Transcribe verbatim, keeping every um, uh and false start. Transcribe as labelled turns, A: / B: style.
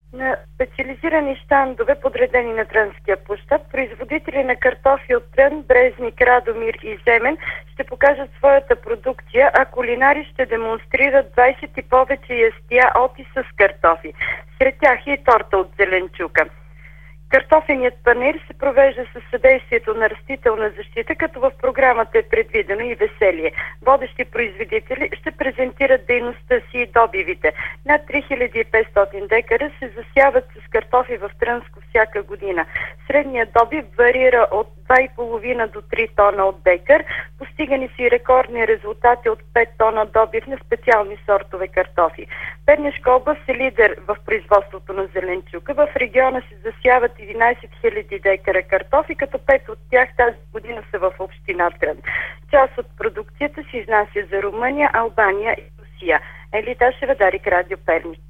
A: На специализирани щандове, подредени на Трънския площад, производители на картофи от Трън, Брезник, Радомир и Земен ще покажат своята продукция, а кулинари ще демонстрират двайсет и повече ястия от и с картофи. Сред тях е и торта от зеленчука. Картофеният панаир се провежда със съдействието на растителна защита, като в програмата е предвидено и веселие. Водещи производители ще презентират дейността си и добивите. Над три хиляди и петстотин декара се засяват с картофи в Трънско всяка година. Средният добив варира от два и половина до три тона от декар. Постигани са и рекордни резултати от пет тона добив на специални сортове картофи. Пернишка област е лидер в производството на зеленчука. В региона се засяват единайсет хиляди декара картофи, като пет от тях тази година са в община Трън. Част от продукцията се изнася за Румъния, Албания и Русия. Елита Шевадарик, Радио Перник.